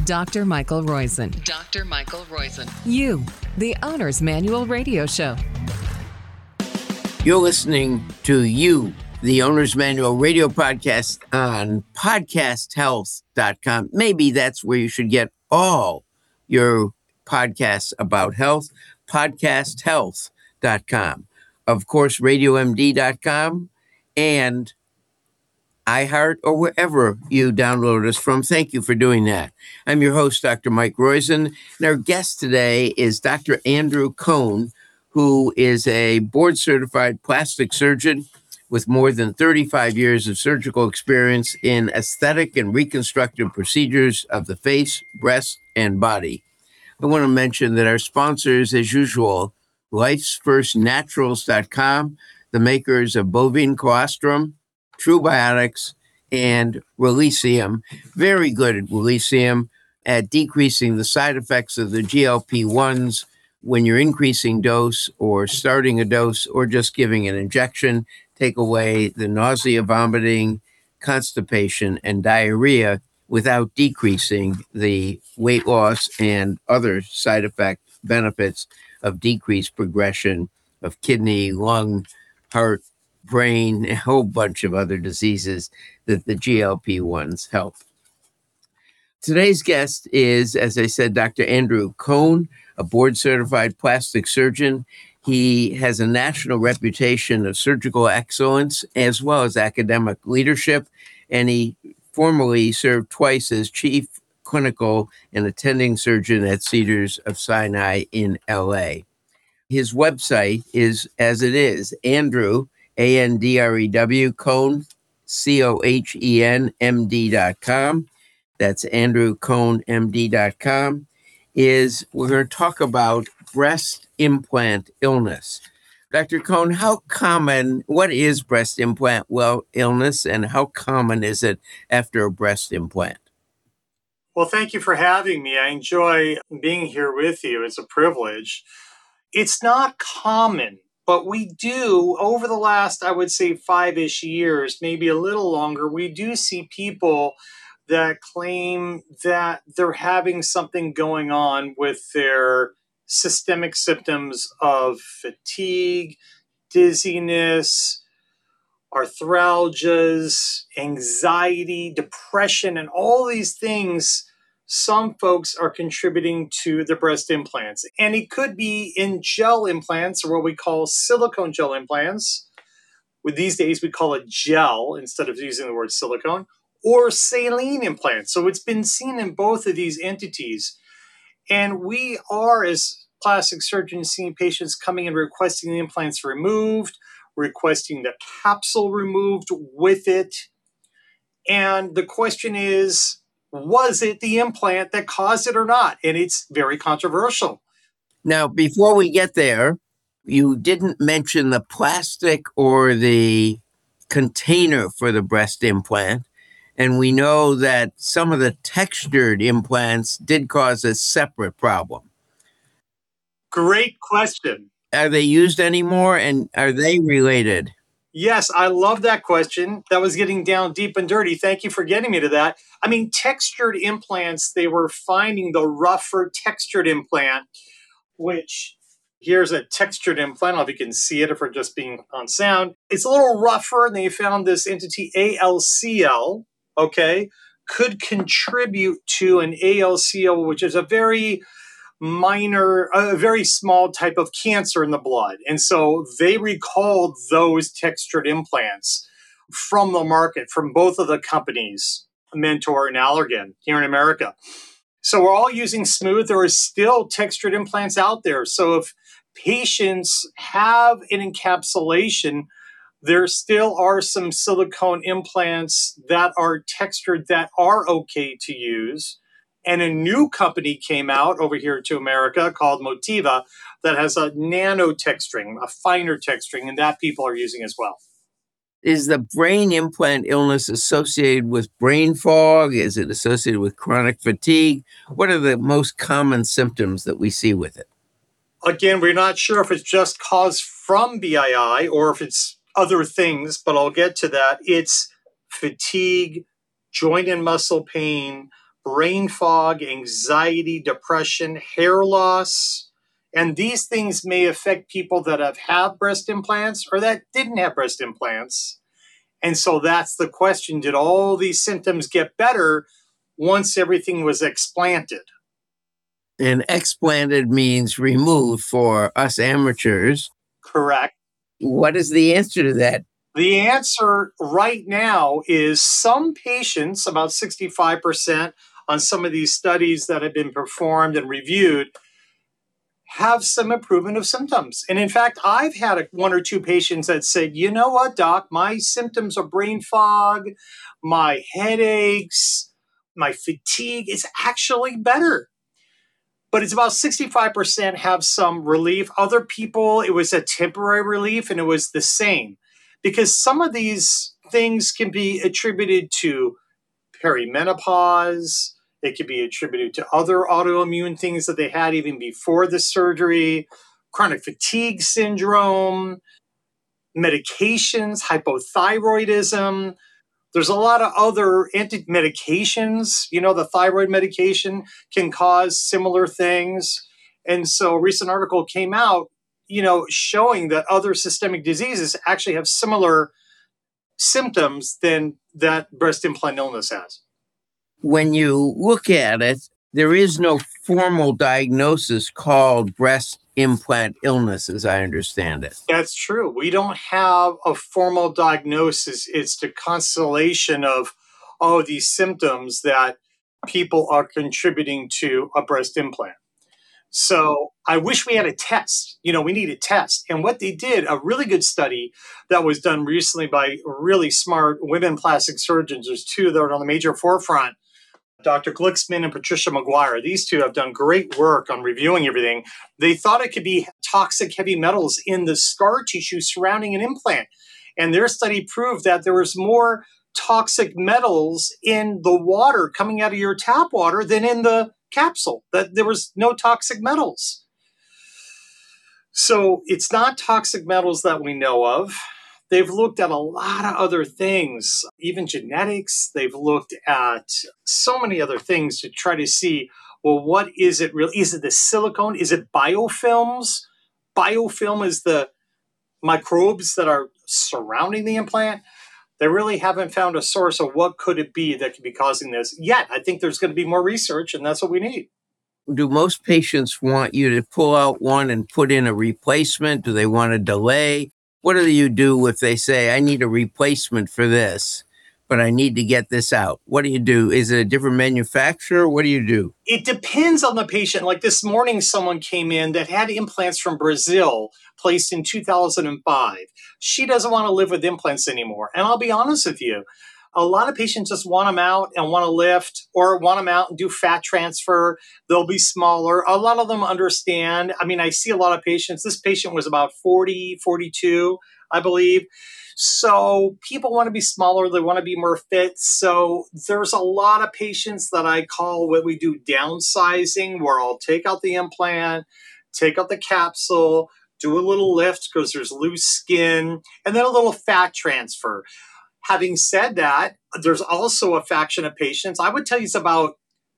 Dr. Michael Roizen. Dr. Michael Roizen. You, the Owner's Manual Radio Show. You're listening to You, the Owner's Manual Radio Podcast on podcasthealth.com. Maybe that's where you should get all your podcasts about health, podcasthealth.com. Of course, radiomd.com and iHeart or wherever you download us from. Thank you for doing that. I'm your host, Dr. Mike Roizen, and our guest today is Dr. Andrew Cohn, who is a board-certified plastic surgeon with more than 35 years of surgical experience in aesthetic and reconstructive procedures of the face, breast, and body. I want to mention that our sponsors, as usual, lifesfirstnaturals.com, the makers of bovine colostrum, True Biotics, and Releasium. Very good at Releasium at decreasing the side effects of the GLP-1s when you're increasing dose or starting a dose or just giving an injection. Take away the nausea, vomiting, constipation, and diarrhea without decreasing the weight loss and other side effect benefits of decreased progression of kidney, lung, heart, brain, a whole bunch of other diseases that the GLP-1s help. Today's guest is, as I said, Dr. Andrew Cohn, a board-certified plastic surgeon. He has a national reputation of surgical excellence as well as academic leadership, and he formerly served twice as chief clinical and attending surgeon at Cedars of Sinai in LA. His website is, as it is, Andrew, Andrew, Cohn, Cohen, MD.com. That's AndrewCohnMD.com. We're going to talk about breast implant illness. Dr. Cohn, what is breast implant illness, and how common is it after a breast implant? Well, thank you for having me. I enjoy being here with you. It's a privilege. It's not common, but we do, over the last, I would say, 5-ish years, maybe a little longer, we do see people that claim that they're having something going on with their systemic symptoms of fatigue, dizziness, arthralgias, anxiety, depression, and all these things. Some folks are contributing to the breast implants. And it could be in gel implants, or what we call silicone gel implants. With these days, we call it gel instead of using the word silicone, or saline implants. So it's been seen in both of these entities. And we are, as plastic surgeons, seeing patients coming and requesting the implants removed, requesting the capsule removed with it. And the question is, was it the implant that caused it or not? And it's very controversial. Now, before we get there, you didn't mention the plastic or the container for the breast implant. And we know that some of the textured implants did cause a separate problem. Great question. Are they used anymore, and are they related? Yes, I love that question. That was getting down deep and dirty. Thank you for getting me to that. I mean, textured implants, they were finding the rougher textured implant, which here's a textured implant. I don't know if you can see it if we're just being on sound. It's a little rougher, and they found this entity ALCL, could contribute to an ALCL, which is a very minor, a very small type of cancer in the blood. And so they recalled those textured implants from the market, from both of the companies, Mentor and Allergan, here in America. So we're all using smooth. There are still textured implants out there. So if patients have an encapsulation, there still are some silicone implants that are textured that are okay to use. And a new company came out over here to America called Motiva that has a nano texturing, a finer texturing, and that people are using as well. Is the brain implant illness associated with brain fog? Is it associated with chronic fatigue? What are the most common symptoms that we see with it? Again, we're not sure if it's just caused from BII or if it's other things, but I'll get to that. It's fatigue, joint and muscle pain, brain fog, anxiety, depression, hair loss. And these things may affect people that have had breast implants or that didn't have breast implants. And so that's the question. Did all these symptoms get better once everything was explanted? And explanted means removed for us amateurs. Correct. What is the answer to that? The answer right now is some patients, about 65% on some of these studies that have been performed and reviewed, have some improvement of symptoms. And in fact, I've had one or two patients that said, you know what, doc, my symptoms of brain fog, my headaches, my fatigue is actually better. But it's about 65% have some relief. Other people, it was a temporary relief and it was the same. Because some of these things can be attributed to perimenopause. It could be attributed to other autoimmune things that they had even before the surgery, chronic fatigue syndrome, medications, hypothyroidism. There's a lot of other medications. You know, the thyroid medication can cause similar things. And so a recent article came out, showing that other systemic diseases actually have similar symptoms than that breast implant illness has. When you look at it, there is no formal diagnosis called breast implant illness, as I understand it. That's true. We don't have a formal diagnosis. It's the constellation of these symptoms that people are contributing to a breast implant. So I wish we had a test. We need a test. And what they did, a really good study that was done recently by really smart women plastic surgeons. There's two that are on the major forefront, Dr. Glicksman and Patricia McGuire. These two have done great work on reviewing everything. They thought it could be toxic heavy metals in the scar tissue surrounding an implant. And their study proved that there was more toxic metals in the water coming out of your tap water than in the capsule, that there was no toxic metals. So it's not toxic metals that we know of. They've looked at a lot of other things, even genetics. They've looked at so many other things to try to see, well, what is it really? Is it the silicone? Is it biofilms? Biofilm is the microbes that are surrounding the implant. They really haven't found a source of what could it be that could be causing this yet. I think there's going to be more research, and that's what we need. Do most patients want you to pull out one and put in a replacement? Do they want to delay? What do you do if they say, I need a replacement for this, but I need to get this out? What do you do? Is it a different manufacturer? What do you do? It depends on the patient. Like this morning, someone came in that had implants from Brazil placed in 2005. She doesn't want to live with implants anymore. And I'll be honest with you, a lot of patients just want them out and want to lift or want them out and do fat transfer. They'll be smaller. A lot of them understand. I mean, I see a lot of patients. This patient was about 40, 42, I believe. So people want to be smaller. They want to be more fit. So there's a lot of patients that I call what we do downsizing, where I'll take out the implant, take out the capsule, do a little lift because there's loose skin, and then a little fat transfer. Having said that, there's also a faction of patients, I would tell you it's about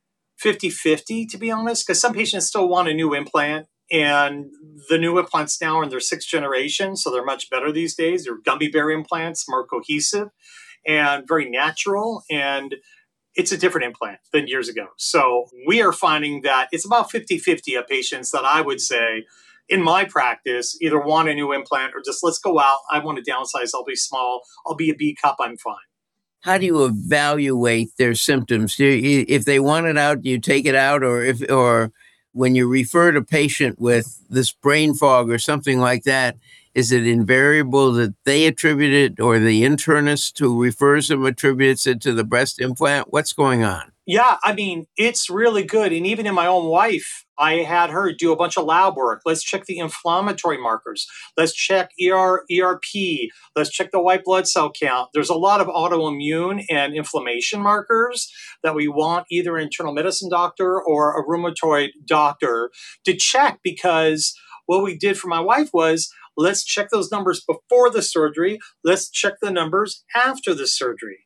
50-50, to be honest, because some patients still want a new implant, and the new implants now are in their 6th generation, so they're much better these days. They're gummy bear implants, more cohesive and very natural, and it's a different implant than years ago. So we are finding that it's about 50-50 of patients that I would say, in my practice, either want a new implant or just let's go out. I want to downsize. I'll be small. I'll be a B cup. I'm fine. How do you evaluate their symptoms? If they want it out, do you take it out? Or when you refer to a patient with this brain fog or something like that, is it invariable that they attribute it or the internist who refers them attributes it to the breast implant? What's going on? Yeah, I mean, it's really good. And even in my own wife, I had her do a bunch of lab work. Let's check the inflammatory markers. Let's check ERP. Let's check the white blood cell count. There's a lot of autoimmune and inflammation markers that we want either an internal medicine doctor or a rheumatoid doctor to check, because what we did for my wife was, let's check those numbers before the surgery. Let's check the numbers after the surgery.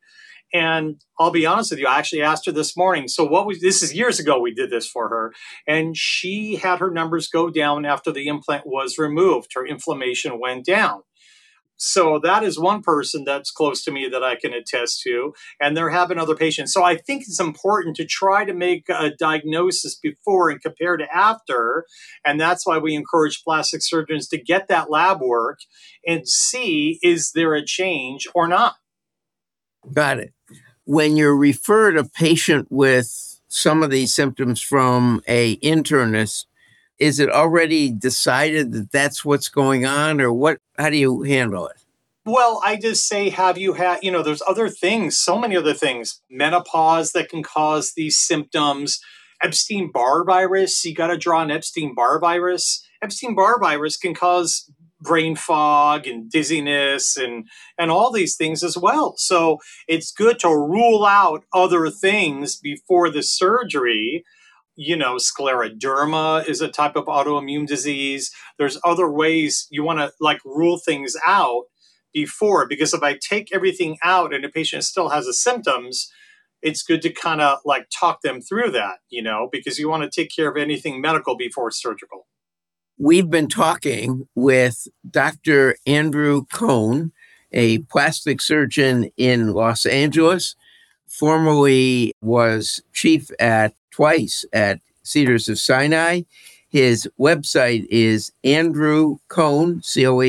And I'll be honest with you, I actually asked her this morning. So this is years ago we did this for her. And she had her numbers go down after the implant was removed. Her inflammation went down. So that is one person that's close to me that I can attest to. And there have been other patients. So I think it's important to try to make a diagnosis before and compare to after. And that's why we encourage plastic surgeons to get that lab work and see, is there a change or not? Got it. When you're referred a patient with some of these symptoms from a internist, is it already decided that that's what's going on, or what? How do you handle it? Well, I just say, have you had, there's other things, so many other things, menopause that can cause these symptoms, Epstein-Barr virus, you got to draw an Epstein-Barr virus. Epstein-Barr virus can cause brain fog and dizziness and all these things as well. So it's good to rule out other things before the surgery. Scleroderma is a type of autoimmune disease. There's other ways you want to rule things out before, because if I take everything out and the patient still has the symptoms, it's good to kind of talk them through that, because you want to take care of anything medical before surgical. We've been talking with Dr. Andrew Cohn, a plastic surgeon in Los Angeles, formerly was chief twice at Cedars of Sinai. His website is Andrew Cohn,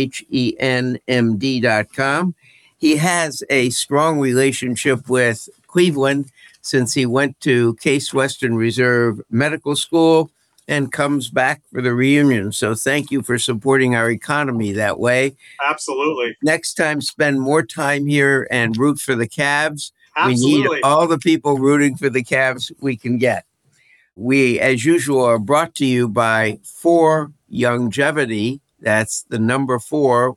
COHENMD.com. He has a strong relationship with Cleveland since he went to Case Western Reserve Medical School and comes back for the reunion. So thank you for supporting our economy that way. Absolutely. Next time, spend more time here and root for the Cavs. Absolutely. We need all the people rooting for the Cavs we can get. We, as usual, are brought to you by 4Youngevity. That's the number 4,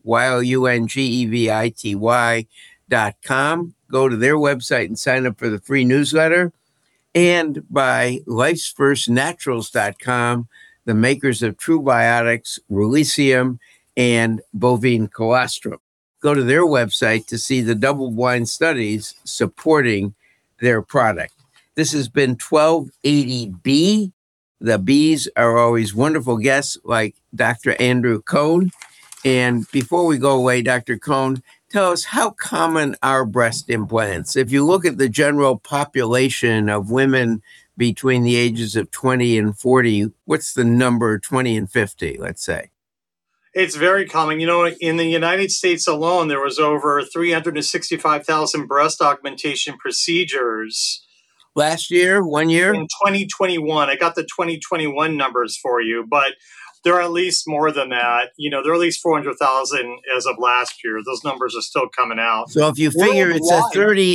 YOUNGEVITY.com. Go to their website and sign up for the free newsletter. And by Life'sFirstNaturals.com, the makers of True Biotics, Releasium, and bovine colostrum. Go to their website to see the double-blind studies supporting their product. This has been 1280B. The Bs are always wonderful guests like Dr. Andrew Cohn. And before we go away, Dr. Cohn, tell us, how common are breast implants? If you look at the general population of women between the ages of 20 and 40, what's the number 20 and 50, let's say? It's very common. In the United States alone, there was over 365,000 breast augmentation procedures. Last year, 1 year? In 2021. I got the 2021 numbers for you, but there are at least more than that. There are at least 400,000 as of last year. Those numbers are still coming out. So if you figure it's a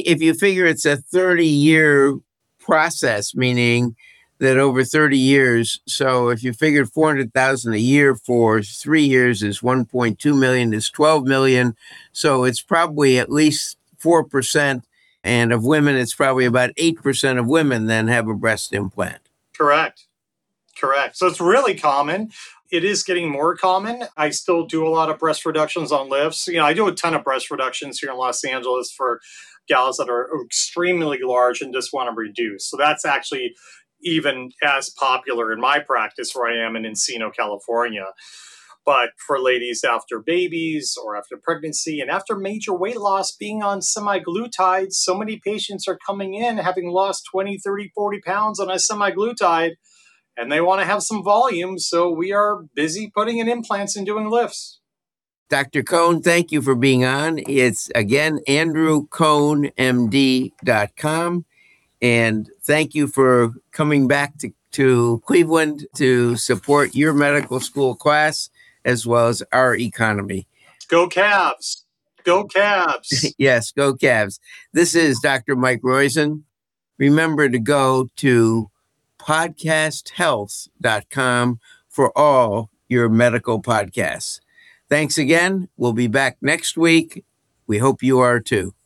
30-year process, meaning that over 30 years, so if you figured 400,000 a year for 3 years is 1.2 million, is 12 million. So it's probably at least 4%. And of women, it's probably about 8% of women then have a breast implant. Correct. So it's really common. It is getting more common. I still do a lot of breast reductions on lifts. I do a ton of breast reductions here in Los Angeles for gals that are extremely large and just want to reduce. So that's actually even as popular in my practice where I am in Encino, California. But for ladies after babies or after pregnancy and after major weight loss, being on semaglutide, so many patients are coming in having lost 20, 30, 40 pounds on a semaglutide, and they want to have some volume. So we are busy putting in implants and doing lifts. Dr. Cohn, thank you for being on. It's, again, AndrewCohnMD.com. And thank you for coming back to Cleveland to support your medical school class as well as our economy. Go Cavs. Go Cavs. Yes, go Cavs. This is Dr. Mike Roizen. Remember to go to podcasthealth.com for all your medical podcasts. Thanks again. We'll be back next week. We hope you are too.